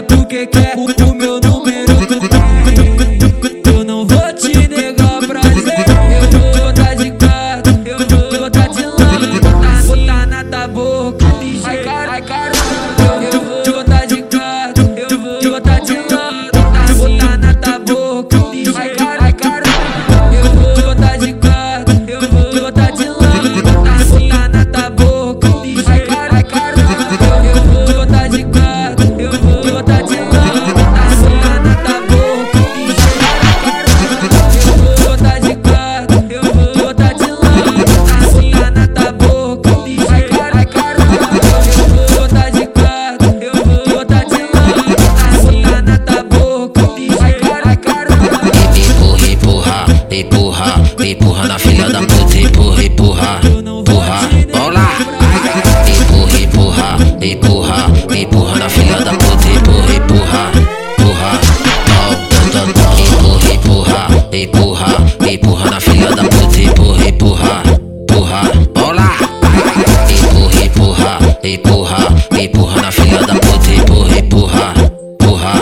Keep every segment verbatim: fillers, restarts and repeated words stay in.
porque quer o, o meu número tu tem. Eu não vou te negar o prazer. Eu vou botar de quatro, eu vou botar de lado, botar na tua boca. Ai, cara, ai, caramba. Eu vou botar de quatro, eu vou botar de lado, botar na tua boca. Ai, cara, ai, caramba. Eu vou botar de quatro, eu vou botar de lado, botar na tua boca. Ai, cara, ai, caramba. Eu vou botar de quatro, eu vou botar de lado, botar na tua boca. Eu vou botar de quatro, eu vou botar de lado, botar na tua boca. Ai, cara, ai, caramba. Eu vou botar de quatro, eu vou botar de lado, botar na tua boca. Ai, cara, ai, caramba. Empurra, empurra, empurra, empurra na filha da puta, empurra, empurra, empurra, olá. Empurra, empurra, empurra, empurra na filha da puta, empurra, empurra, empurra, empurra, empurra, empurra, empurra na filha da puta, empurra, empurra, empurra, olá. Empurra, empurra, empurra, empurra na filha da puta, empurra, empurra, empurra.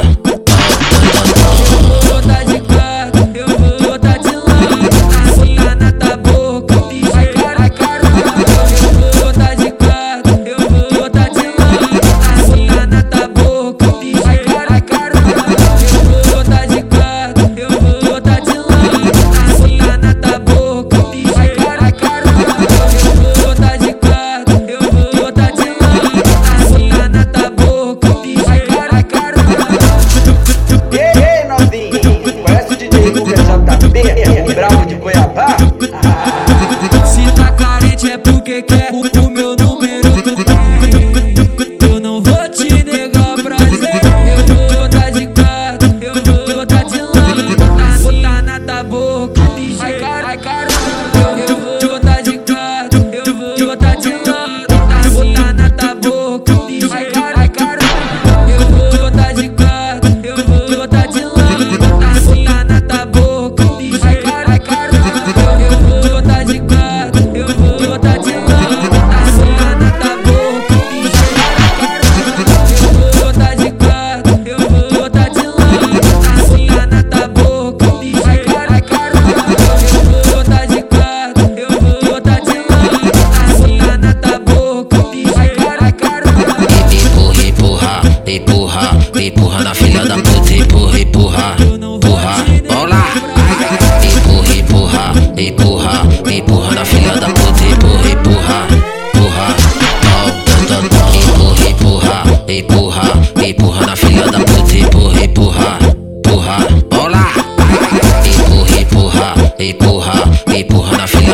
Botar de quatro, eu vou botar de lado, botar na tua boca. Ai, cara, ai, caramba. Eu vou botar de quatro, eu vou botar de lado, botar na tua boca. Ai, cara, ai, caramba. Eu vou botar de quatro, eu vou botar de lado, botar na tua boca. Ai, cara, ai, caramba. Eu vou botar de quatro, eu vou botar de lado, botar na tua boca. Ai, cara, ai, caramba. Ei, ei, novinho, conhece o D J Lucas J P, o bravo de Cuiabá? Se tá carente é porque quer o, o meu número tu tem. Eu não vou te negar o prazer. Eu vou botar de quatro, eu vou botar de lado, botar na tua boca. Ai, cara, ai, caramba. Eu vou botar de quatro, eu vou botar de lado, botar na tua boca. Ai, cara, ai, caramba. Eu vou botar de quatro, eu vou botar de lado, botar na tua boca. Ai, cara, ai, caramba. Eu vou botar de quatro, eu vou botar de lado, botar na tua boca. Eu vou botar de quatro, eu vou botar de lado, botar na tua boca. Ai, cara, ai, caramba. Eu vou botar de quatro, eu vou botar de lado, botar na tua boca. Ai, cara, ai, caramba. Empurra, empurra, empurra, empurra na filha da puta, empurra, empurra, empurra, olá. Empurra, empurra, empurra, empurra na filha da puta, empurra, empurra, empurra, empurra, empurra, empurra, empurra na filha da puta, empurra, empurra, empurra, olá. Empurra, empurra, empurra, empurra na filha